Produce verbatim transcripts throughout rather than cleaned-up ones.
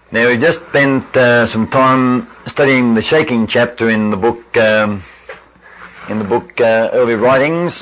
Now, we just spent uh, some time studying the shaking chapter in the book, um, in the book uh, Early Writings.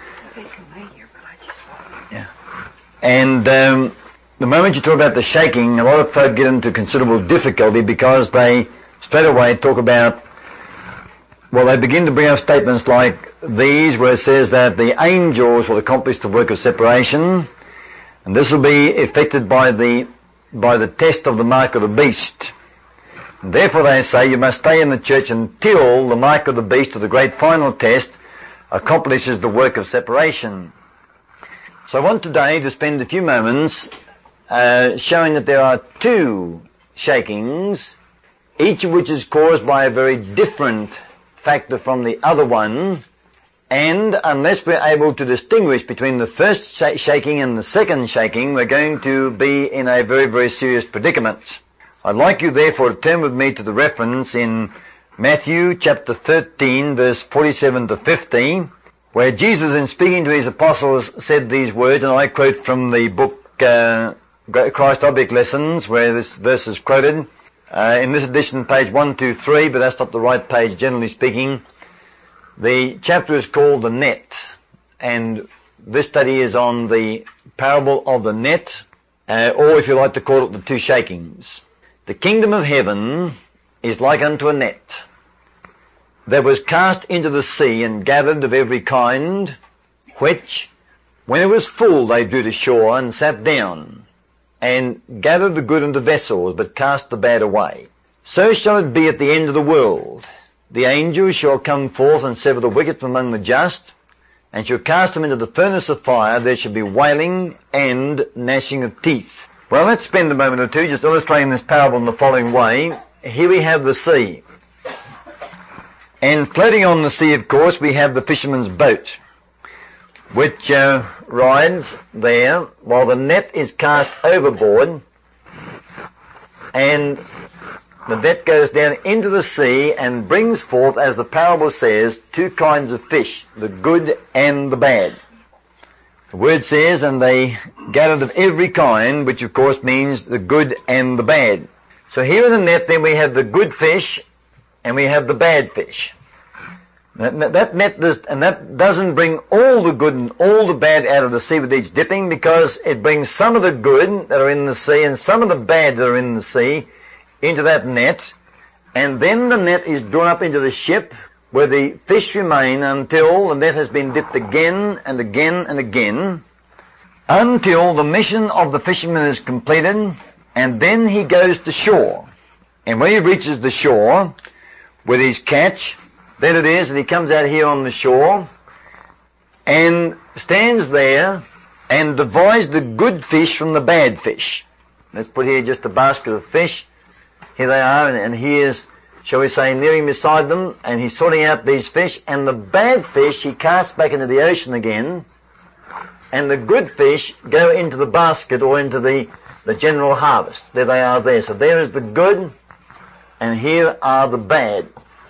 Yeah. And um, the moment you talk about the shaking, a lot of folk get into considerable difficulty because they straight away talk about, well, they begin to bring up statements like these, where it says that the angels will accomplish the work of separation, and this will be effected by the by the test of the mark of the beast. And therefore, they say you must stay in the church until the mark of the beast, or the great final test, accomplishes the work of separation. So I want today to spend a few moments uh, showing that there are two shakings, each of which is caused by a very different factor from the other one, and unless we're able to distinguish between the first sh- shaking and the second shaking, we're going to be in a very, very serious predicament. I'd like you therefore to turn with me to the reference in Matthew chapter thirteen, verse forty-seven to fifty, where Jesus, in speaking to his apostles, said these words, and I quote from the book uh, Christ Object Lessons, where this verse is quoted. Uh, in this edition, page one two three, but that's not the right page, generally speaking. The chapter is called The Net, and this study is on the parable of the net, uh, or if you like to call it, the two shakings. The kingdom of heaven is like unto a net that was cast into the sea and gathered of every kind, which, when it was full, they drew to shore and sat down, and gathered the good into vessels, but cast the bad away. So shall it be at the end of the world. The angels shall come forth and sever the wicked from among the just, and shall cast them into the furnace of fire. There shall be wailing and gnashing of teeth. Well, let's spend a moment or two just illustrating this parable in the following way. Here we have the sea. And floating on the sea, of course, we have the fisherman's boat, which uh, rides there while the net is cast overboard, and the net goes down into the sea and brings forth, as the parable says, two kinds of fish, the good and the bad. The word says, and they gathered of every kind, which of course means the good and the bad. So here in the net then we have the good fish and we have the bad fish. That, that net does, and that doesn't bring all the good and all the bad out of the sea with each dipping, because it brings some of the good that are in the sea and some of the bad that are in the sea into that net, and then the net is drawn up into the ship where the fish remain until the net has been dipped again and again and again, until the mission of the fisherman is completed, and then he goes to shore. And when he reaches the shore with his catch, then it is that he comes out here on the shore and stands there and divides the good fish from the bad fish. Let's put here just a basket of fish. Here they are, and, and he is, shall we say, kneeling beside them, and he's sorting out these fish, and the bad fish he casts back into the ocean again, and the good fish go into the basket or into the, the general harvest. There they are there. So there is the good, and here are the bad.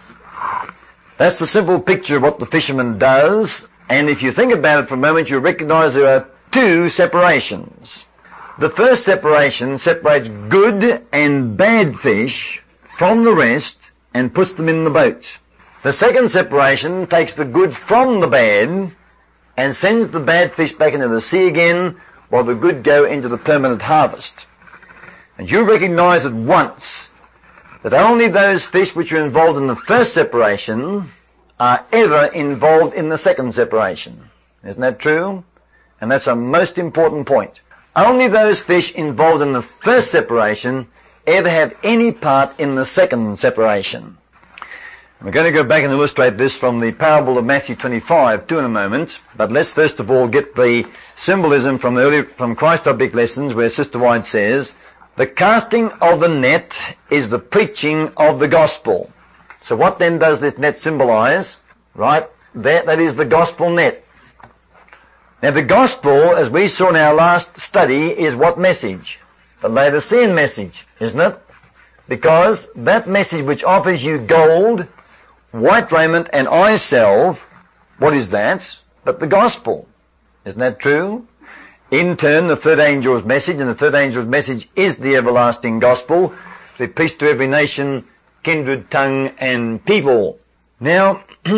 That's the simple picture of what the fisherman does, and if you think about it for a moment, you recognize there are two separations. The first separation separates good and bad fish from the rest and puts them in the boat. The second separation takes the good from the bad and sends the bad fish back into the sea again, while the good go into the permanent harvest. And you recognize at once that only those fish which are involved in the first separation are ever involved in the second separation. Isn't that true? And that's a most important point. Only those fish involved in the first separation ever have any part in the second separation. We're going to go back and illustrate this from the parable of Matthew twenty-five too in a moment, but let's first of all get the symbolism from early, from Christ Object Lessons, where Sister White says, the casting of the net is the preaching of the gospel. So what then does this net symbolize? Right, that, that is the gospel net. Now the gospel, as we saw in our last study, is what message? The Laodicean message, isn't it? Because that message which offers you gold, white raiment, and eye salve, what is that? But the gospel. Isn't that true? in turn the third angel's message, and the third angel's message is the everlasting gospel, to be preached to every nation, kindred, tongue, and people. Now,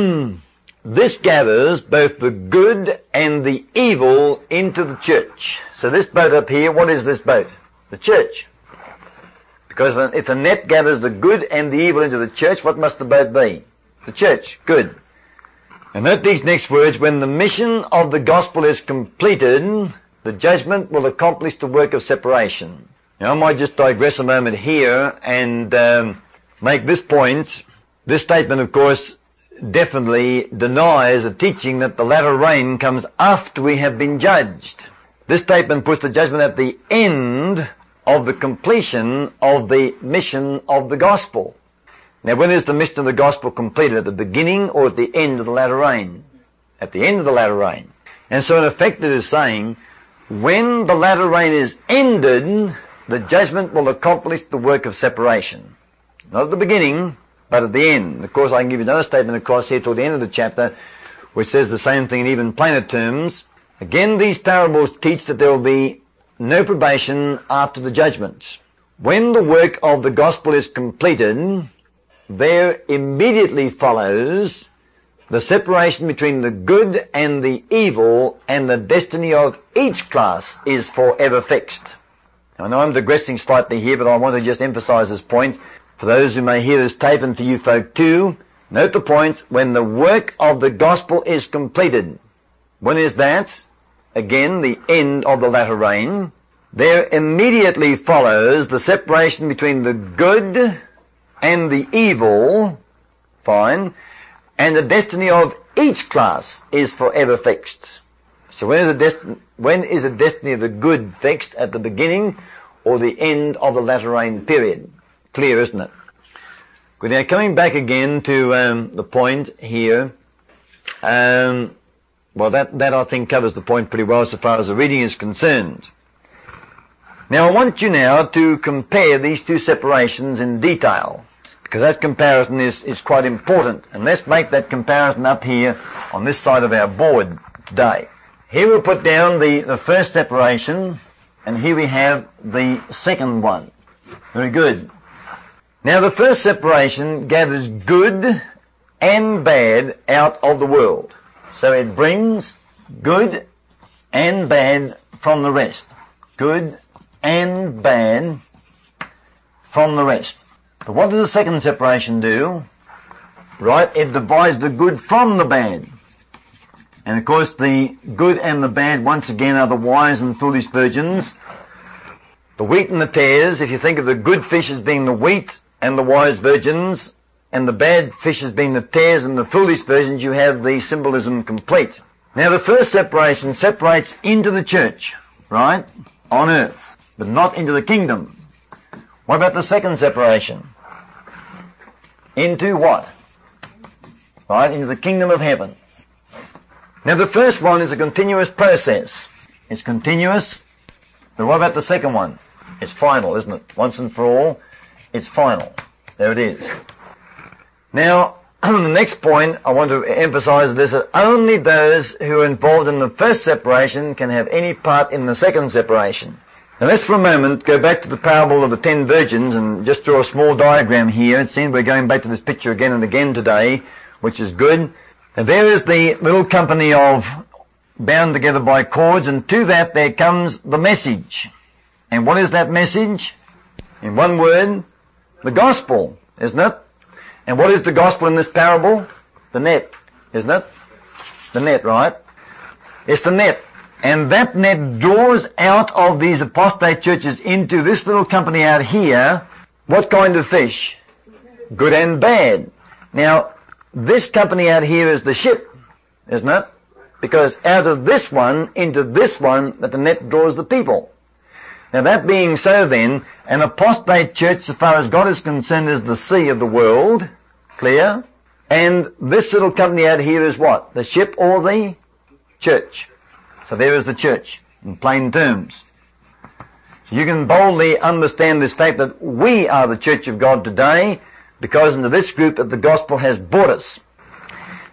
this gathers both the good and the evil into the church. So this boat up here, what is this boat? The church. Because if the net gathers the good and the evil into the church, what must the boat be? The church. Good. And note these next words: when the mission of the gospel is completed, the judgment will accomplish the work of separation. Now I might just digress a moment here and um, make this point. This statement, of course, definitely denies the teaching that the latter rain comes after we have been judged. This statement puts the judgment at the end of the completion of the mission of the gospel. Now, when is the mission of the gospel completed? At the beginning or at the end of the latter rain? At the end of the latter rain. And so in effect it is saying, when the latter rain is ended, the judgment will accomplish the work of separation. Not at the beginning, but at the end. Of course, I can give you another statement across here toward the end of the chapter, which says the same thing in even plainer terms. Again, these parables teach that there will be no probation after the judgment. When the work of the gospel is completed, there immediately follows the separation between the good and the evil, and the destiny of each class is forever fixed. I know I'm digressing slightly here, but I want to just emphasize this point for those who may hear this tape, and for you folk too. Note the point: when the work of the gospel is completed. When is that? Again, the end of the latter rain. There immediately follows the separation between the good and the evil, fine, and the destiny of each class is forever fixed. So when is the, dest- when is the destiny of the good fixed? At the beginning or the end of the latter rain period? Clear, isn't it? Good. Now, coming back again to um, the point here, um, well, that, that I think covers the point pretty well so far as the reading is concerned. Now, I want you now to compare these two separations in detail, because that comparison is, is quite important. And let's make that comparison up here on this side of our board today. Here we'll put down the, the first separation, and here we have the second one. Very good. Now, the first separation gathers good and bad out of the world. So it brings good and bad from the rest. Good and bad from the rest. But what does the second separation do? Right, it divides the good from the bad. And of course the good and the bad once again are the wise and foolish virgins. The wheat and the tares, if you think of the good fish as being the wheat and the wise virgins, and the bad fish as being the tares and the foolish virgins, you have the symbolism complete. Now the first separation separates into the church, right, on earth, but not into the kingdom. What about the second separation? Into what? Right, into the kingdom of heaven. Now the first one is a continuous process. It's continuous, but what about the second one? It's final, isn't it? Once and for all, it's final. There it is. Now, the next point I want to emphasize this, that only those who are involved in the first separation can have any part in the second separation. Now let's for a moment go back to the parable of the ten virgins and just draw a small diagram here. It seems we're going back to this picture again and again today, which is good. And there is the little company of bound together by cords, and to that there comes the message. And what is that message? In one word, the gospel, isn't it? And what is the gospel in this parable? The net, isn't it? The net, right? It's the net. And that net draws out of these apostate churches into this little company out here. What kind of fish? Good and bad. Now, this company out here is the ship, isn't it? Because out of this one into this one that the net draws the people. Now that being so then, an apostate church, so far as God is concerned, is the sea of the world. Clear? And this little company out here is what? The ship or the church. So there is the church, in plain terms. So you can boldly understand this fact that we are the church of God today, because into this group that the gospel has brought us.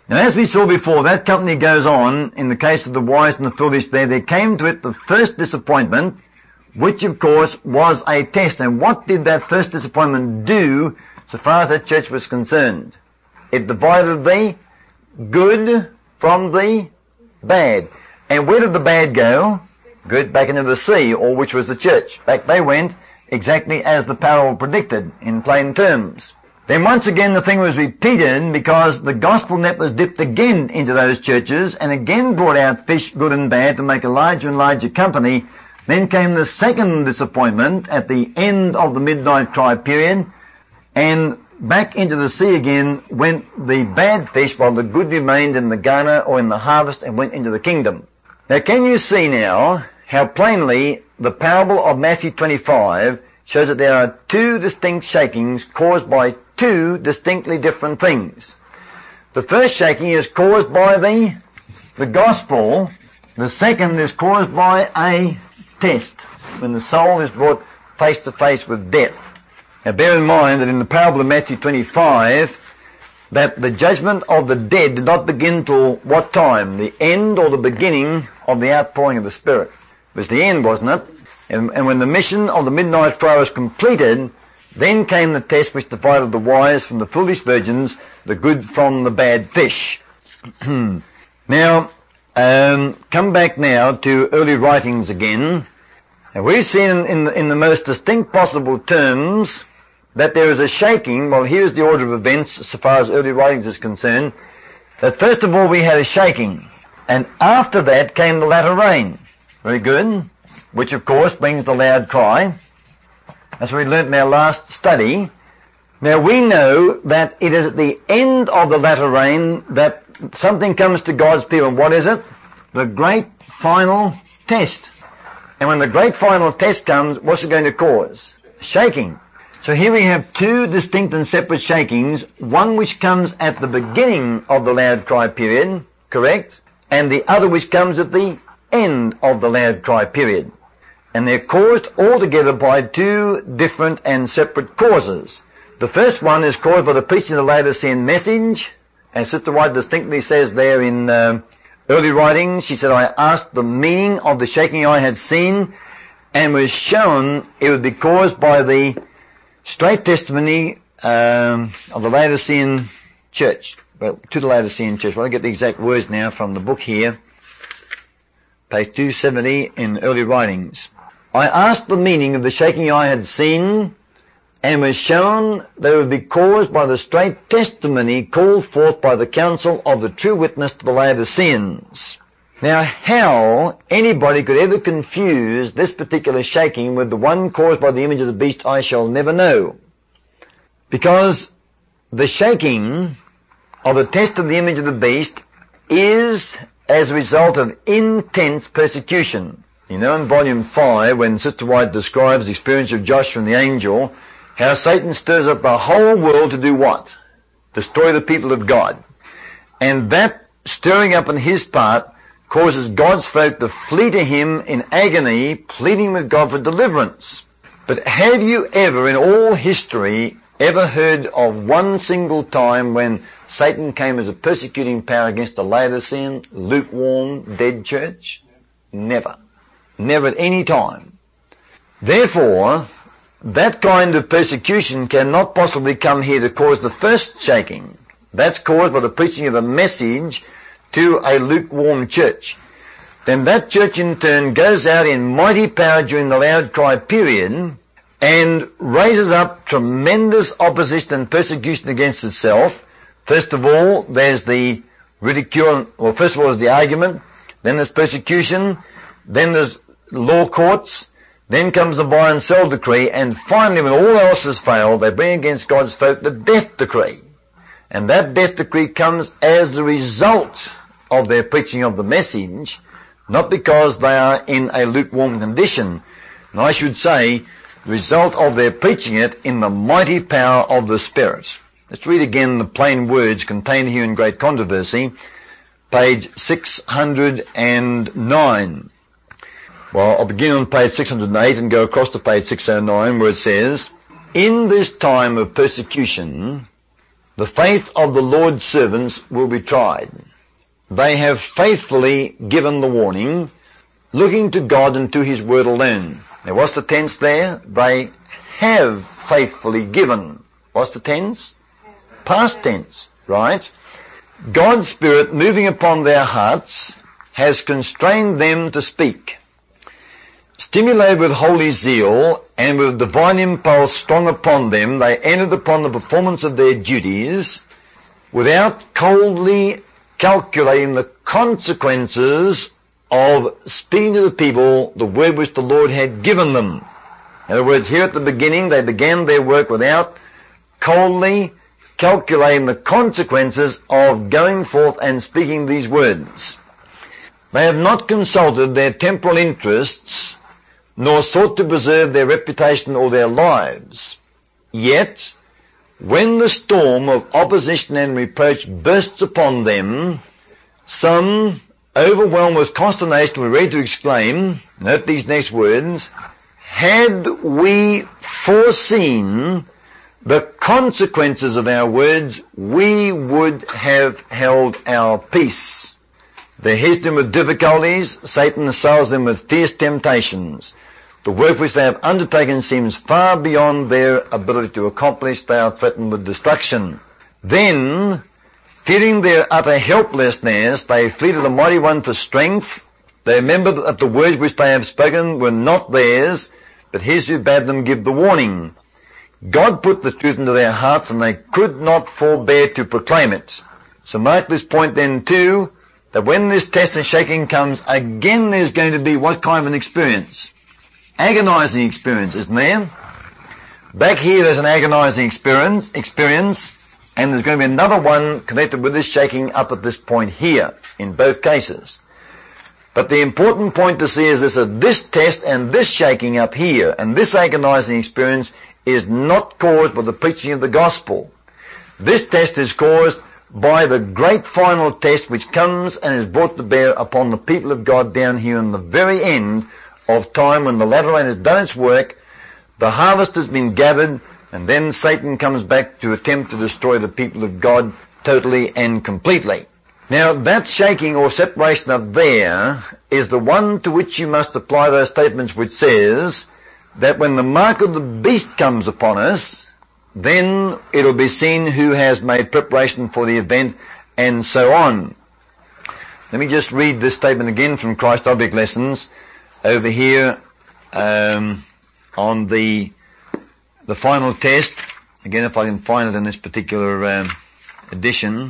Now, as we saw before, that company goes on, in the case of the wise and the foolish there, there came to it the first disappointment, which of course was a test. And what did that first disappointment do so far as that church was concerned? It divided the good from the bad. And where did the bad go? Good, back into the sea, or which was the church. Back they went exactly as the parable predicted, in plain terms. Then once again the thing was repeated, because the gospel net was dipped again into those churches and again brought out fish, good and bad, to make a larger and larger company. Then came the second disappointment at the end of the midnight cry period, and back into the sea again went the bad fish, while the good remained in the garner or in the harvest and went into the kingdom. Now, can you see now how plainly the parable of Matthew twenty-five shows that there are two distinct shakings caused by two distinctly different things? The first shaking is caused by the, the gospel. The second is caused by a test, when the soul is brought face to face with death. Now, bear in mind that in the parable of Matthew twenty-five, that the judgment of the dead did not begin till what time? The end or the beginning of the outpouring of the Spirit? It was the end, wasn't it? And, and when the mission of the midnight cry was completed, then came the test which divided the wise from the foolish virgins, the good from the bad fish. Now, um, come back now to early writings again. And we've seen in, in, the, in the most distinct possible terms that there is a shaking. Well, here's the order of events so far as early writings is concerned. That first of all we had a shaking, and after that came the latter rain. Very good. Which of course brings the loud cry. That's what we learnt in our last study. Now we know that it is at the end of the latter rain that something comes to God's people. What is it? The great final test. And when the great final test comes, what's it going to cause? Shaking. So here we have two distinct and separate shakings, one which comes at the beginning of the loud cry period, correct? And the other which comes at the end of the loud cry period. And they're caused altogether by two different and separate causes. The first one is caused by the preaching of the Laodicean message, and Sister White distinctly says there in uh, early writings, she said, I asked the meaning of the shaking I had seen, and was shown it would be caused by the straight testimony um, of the Laodicean church. Well, to the Laodicean church. Well, I get the exact words now from the book here. Page two seventy in early writings. I asked the meaning of the shaking I had seen, and was shown that it would be caused by the straight testimony called forth by the council of the true witness to the Laodiceans. Now, how anybody could ever confuse this particular shaking with the one caused by the image of the beast, I shall never know. Because the shaking of the test of the image of the beast is as a result of intense persecution. You know, in volume five, when Sister White describes the experience of Joshua and the angel, how Satan stirs up the whole world to do what? Destroy the people of God. And that stirring up on his part causes God's folk to flee to him in agony, pleading with God for deliverance. But have you ever in all history ever heard of one single time when Satan came as a persecuting power against a Laodicean, lukewarm, dead church? Never. Never at any time. Therefore, that kind of persecution cannot possibly come here to cause the first shaking. That's caused by the preaching of a message to a lukewarm church. Then that church in turn goes out in mighty power during the loud cry period and raises up tremendous opposition and persecution against itself. First of all, there's the ridicule, well, first of all, there's the argument, then there's persecution, then there's law courts, then comes the buy and sell decree, and finally, when all else has failed, they bring against God's folk the death decree. And that death decree comes as the result of their preaching of the message, not because they are in a lukewarm condition. And I should say, the result of their preaching it in the mighty power of the Spirit. Let's read again the plain words contained here in Great Controversy, page six hundred nine. Well, I'll begin on page six hundred eight and go across to page six oh nine, where it says, in this time of persecution, The faith of the Lord's servants will be tried. They have faithfully given the warning, looking to God and to his word alone. Now what's the tense there? They have faithfully given. What's the tense? Past tense, right? God's Spirit moving upon their hearts has constrained them to speak. Stimulated with holy zeal and with divine impulse strong upon them, they entered upon the performance of their duties without coldly calculating the consequences of speaking to the people the word which the Lord had given them. In other words, here at the beginning, they began their work without coldly calculating the consequences of going forth and speaking these words. They have not consulted their temporal interests, nor sought to preserve their reputation or their lives. Yet, when the storm of opposition and reproach bursts upon them, some, overwhelmed with consternation, were ready to exclaim, note these next words, had we foreseen the consequences of our words, we would have held our peace. They hit them with difficulties, Satan assails them with fierce temptations. The work which they have undertaken seems far beyond their ability to accomplish. They are threatened with destruction. Then, feeling their utter helplessness, they flee to the Mighty One for strength. They remember that the words which they have spoken were not theirs, but his who bade them give the warning. God put the truth into their hearts, and they could not forbear to proclaim it. So mark this point then too, that when this test and shaking comes, again there's going to be what kind of an experience? Agonizing experience, isn't there? Back here there's an agonizing experience, experience, and there's going to be another one connected with this shaking up at this point here, in both cases. But the important point to see is this, that this test and this shaking up here, and this agonizing experience is not caused by the preaching of the gospel. This test is caused by the great final test which comes and is brought to bear upon the people of God down here in the very end of time, when the latter rain has done its work, the harvest has been gathered, and then Satan comes back to attempt to destroy the people of God totally and completely. Now that shaking or separation up there is the one to which you must apply those statements which says that when the mark of the beast comes upon us, then it'll be seen who has made preparation for the event, and so on. Let me just read this statement again from Christ Object Lessons over here um, on the the final test. Again, if I can find it in this particular um, edition.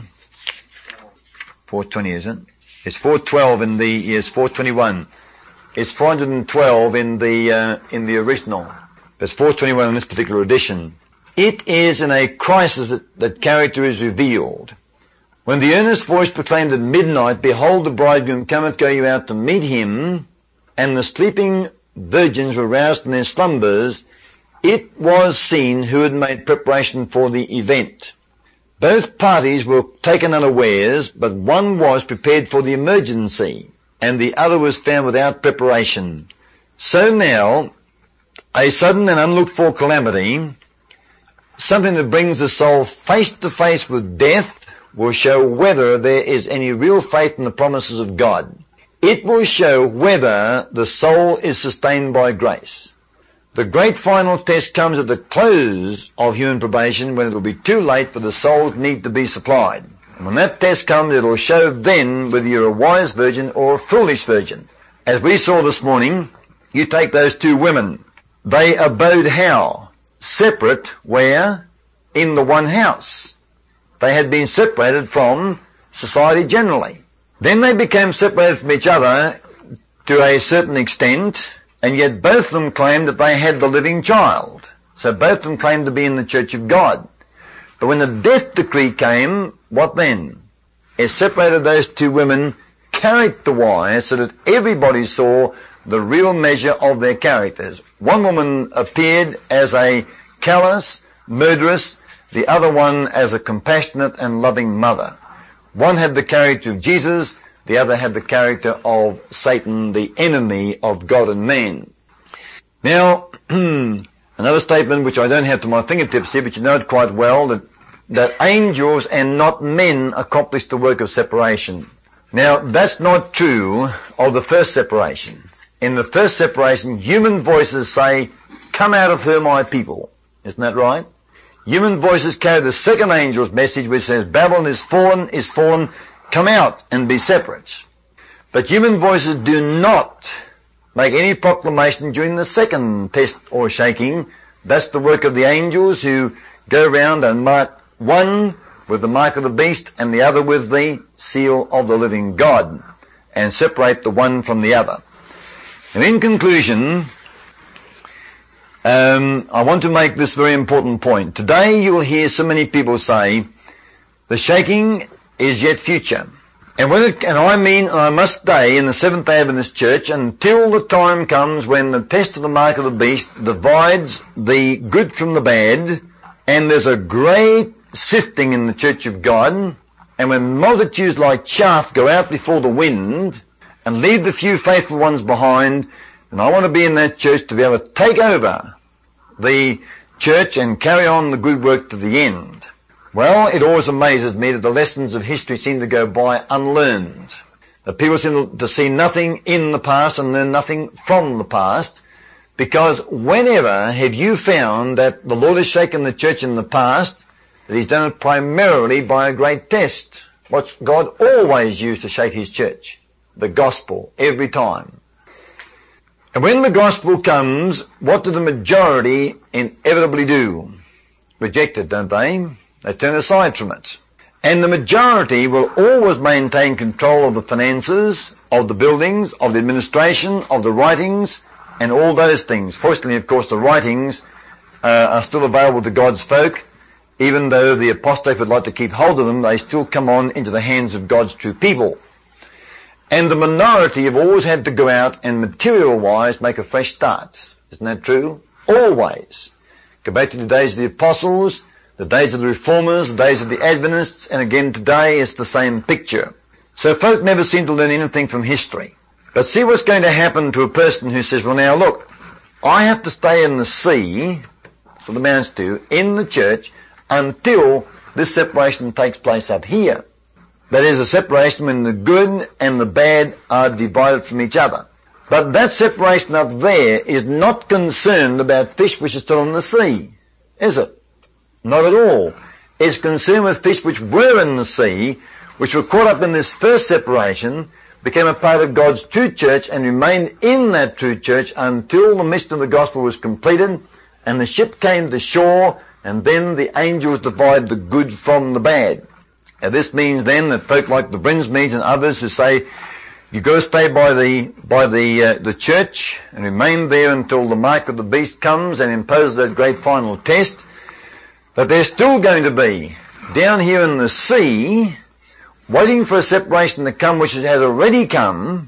four twenty, is it? It's four twelve in the, yes, four twenty-one. It's four hundred twelve in the uh, in the original. There's four twenty-one in this particular edition. It is in a crisis that, that character is revealed. When the earnest voice proclaimed at midnight, "Behold, the bridegroom cometh, go you out to meet him," and the sleeping virgins were roused in their slumbers, it was seen who had made preparation for the event. Both parties were taken unawares, but one was prepared for the emergency, and the other was found without preparation. So now, a sudden and unlooked-for calamity, something that brings the soul face to face with death, will show whether there is any real faith in the promises of God. It will show whether the soul is sustained by grace. The great final test comes at the close of human probation, when it will be too late for the soul's need to be supplied. And when that test comes, it will show then whether you're a wise virgin or a foolish virgin. As we saw this morning, you take those two women. They abode how? Separate, where? In the one house. They had been separated from society generally. Then they became separated from each other to a certain extent, and yet both of them claimed that they had the living child. So both of them claimed to be in the church of God. But when the death decree came, what then? It separated those two women character-wise, so that everybody saw the real measure of their characters. One woman appeared as a callous, murderess, the other one as a compassionate and loving mother. One had the character of Jesus, the other had the character of Satan, the enemy of God and man. Now, another statement which I don't have to my fingertips here, but you know it quite well, that that angels and not men accomplish the work of separation. Now, that's not true of the first separation. In the first separation, human voices say, "Come out of her, my people." Isn't that right? Human voices carry the second angel's message, which says, "Babylon is fallen, is fallen, come out and be separate." But human voices do not make any proclamation during the second test or shaking. That's the work of the angels, who go around and mark one with the mark of the beast and the other with the seal of the living God, and separate the one from the other. And in conclusion, um, I want to make this very important point. Today you will hear so many people say, the shaking is yet future. And when it, and I mean, I must stay in the Seventh-day Adventist Church until the time comes when the test of the mark of the beast divides the good from the bad, and there's a great sifting in the Church of God, and when multitudes like chaff go out before the wind and leave the few faithful ones behind, and I want to be in that church to be able to take over the church and carry on the good work to the end. Well, it always amazes me that the lessons of history seem to go by unlearned. That people seem to see nothing in the past and learn nothing from the past, because whenever have you found that the Lord has shaken the church in the past, that he's done it primarily by a great test? What's God always used to shake his church? The gospel, every time. And when the gospel comes, what do the majority inevitably do? Reject it, don't they? They turn aside from it. And the majority will always maintain control of the finances, of the buildings, of the administration, of the writings, and all those things. Fortunately, of course, the writings uh, are still available to God's folk. Even though the apostate would like to keep hold of them, they still come on into the hands of God's true people. And the minority have always had to go out and material-wise make a fresh start. Isn't that true? Always. Go back to the days of the apostles, the days of the reformers, the days of the Adventists, and again today it's the same picture. So folk never seem to learn anything from history. But see what's going to happen to a person who says, well now look, I have to stay in the sea, for the mountains to, in the church, until this separation takes place up here. That is, a separation when the good and the bad are divided from each other. But that separation up there is not concerned about fish which are still in the sea, is it? Not at all. It's concerned with fish which were in the sea, which were caught up in this first separation, became a part of God's true church, and remained in that true church until the mission of the gospel was completed, and the ship came to shore, and then the angels divide the good from the bad. Now this means then that folk like the Brinsmeads and others who say, you've got to stay by the by the uh, the church and remain there until the mark of the beast comes and imposes that great final test, that they're still going to be down here in the sea, waiting for a separation to come which has already come,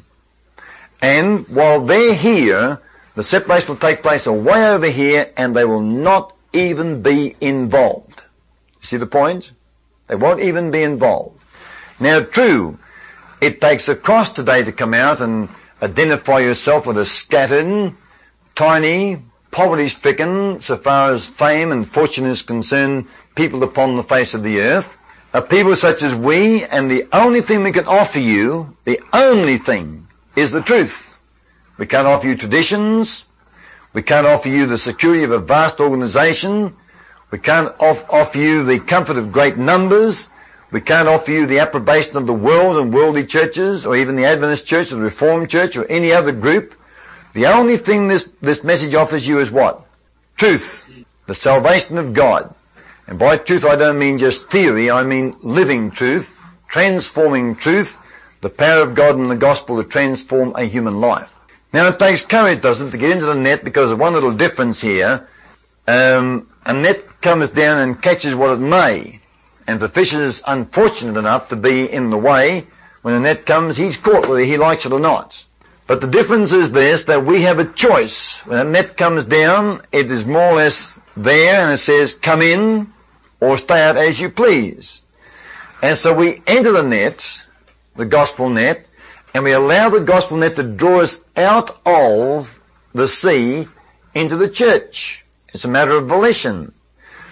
and while they're here, the separation will take place away over here, and they will not even be involved. You see the point? They won't even be involved. Now, true, it takes a cross today to come out and identify yourself with a scattered, tiny, poverty-stricken, so far as fame and fortune is concerned, people upon the face of the earth. A people such as we, and the only thing we can offer you, the only thing, is the truth. We can't offer you traditions. We can't offer you the security of a vast organization. We can't off- offer you the comfort of great numbers. We can't offer you the approbation of the world and worldly churches, or even the Adventist Church or the Reformed Church or any other group. The only thing this, this message offers you is what? Truth. The salvation of God. And by truth I don't mean just theory, I mean living truth, transforming truth, the power of God and the gospel to transform a human life. Now it takes courage, doesn't it, to get into the net, because of one little difference here. Um, a net comes down and catches what it may. And if the fish is unfortunate enough to be in the way, when the net comes, he's caught whether he likes it or not. But the difference is this, that we have a choice. When a net comes down, it is more or less there, and it says, come in, or stay out as you please. And so we enter the net, the gospel net, and we allow the gospel net to draw us out of the sea into the church. It's a matter of volition.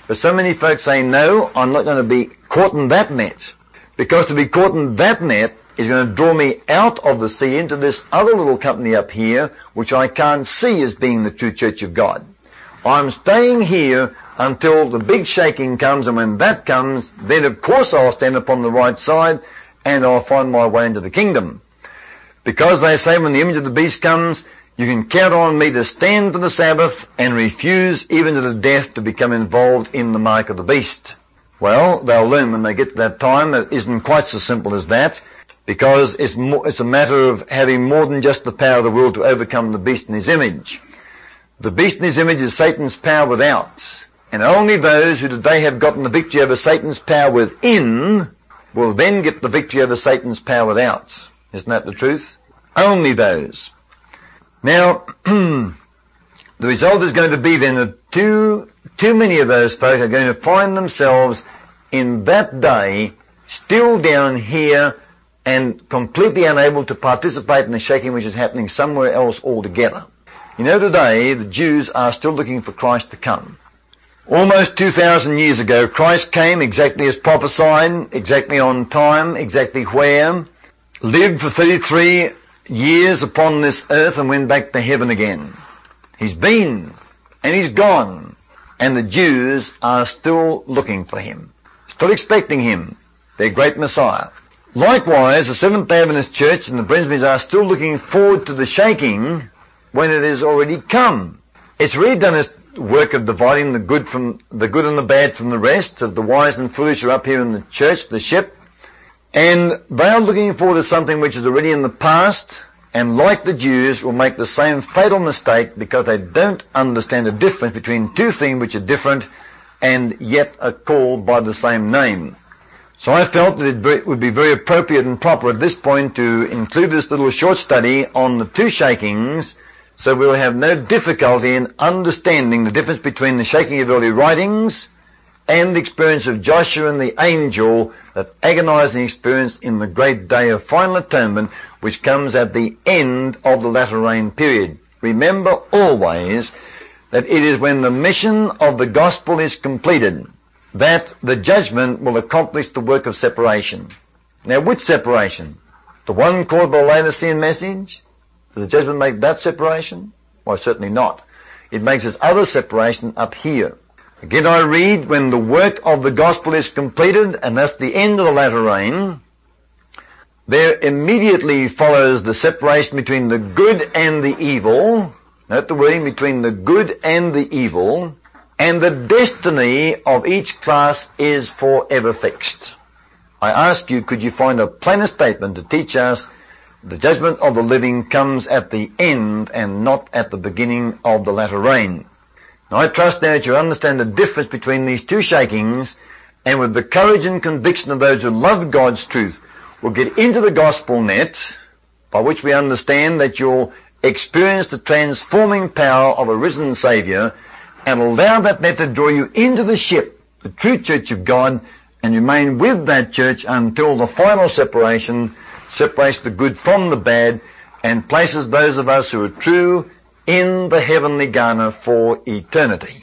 But so many folks say, no, I'm not going to be caught in that net. Because to be caught in that net is going to draw me out of the sea into this other little company up here, which I can't see as being the true church of God. I'm staying here until the big shaking comes, and when that comes, then of course I'll stand upon the right side and I'll find my way into the kingdom. Because they say when the image of the beast comes, you can count on me to stand for the Sabbath and refuse even to the death to become involved in the mark of the beast. Well, they'll learn when they get to that time that it isn't quite so simple as that, because it's, more, it's a matter of having more than just the power of the will to overcome the beast in his image. The beast in his image is Satan's power without, and only those who today have gotten the victory over Satan's power within will then get the victory over Satan's power without. Isn't that the truth? Only those. Now, the result is going to be then that too, too many of those folk are going to find themselves in that day still down here and completely unable to participate in the shaking which is happening somewhere else altogether. You know, today the Jews are still looking for Christ to come. Almost two thousand years ago, Christ came exactly as prophesied, exactly on time, exactly where, lived for thirty-three years upon this earth and went back to heaven again. He's been, and he's gone, and the Jews are still looking for him, still expecting him, their great Messiah. Likewise, the Seventh-day Adventist Church and the Brinsbys are still looking forward to the shaking when it has already come. It's really done its work of dividing the good from the good and the bad from the rest, of the wise and foolish are up here in the church, the ship, and they are looking forward to something which is already in the past, and like the Jews will make the same fatal mistake because they don't understand the difference between two things which are different and yet are called by the same name. So I felt that it would be very appropriate and proper at this point to include this little short study on the two shakings, so we'll have no difficulty in understanding the difference between the shaking of early writings and the experience of Joshua and the angel, that agonizing experience in the great day of final atonement, which comes at the end of the latter rain period. Remember always that it is when the mission of the gospel is completed that the judgment will accomplish the work of separation. Now, which separation? The one called by the Laodicean message? Does the judgment make that separation? Why, certainly not. It makes its other separation up here. Again, I read, when the work of the gospel is completed, and that's the end of the latter rain, there immediately follows the separation between the good and the evil. Note the wording, between the good and the evil, and the destiny of each class is forever fixed. I ask you, could you find a plainer statement to teach us the judgment of the living comes at the end and not at the beginning of the latter rain? Now, I trust now that you understand the difference between these two shakings, and with the courage and conviction of those who love God's truth will get into the gospel net, by which we understand that you'll experience the transforming power of a risen Saviour, and allow that net to draw you into the ship, the true church of God, and remain with that church until the final separation separates the good from the bad and places those of us who are true in the heavenly Ghana for eternity.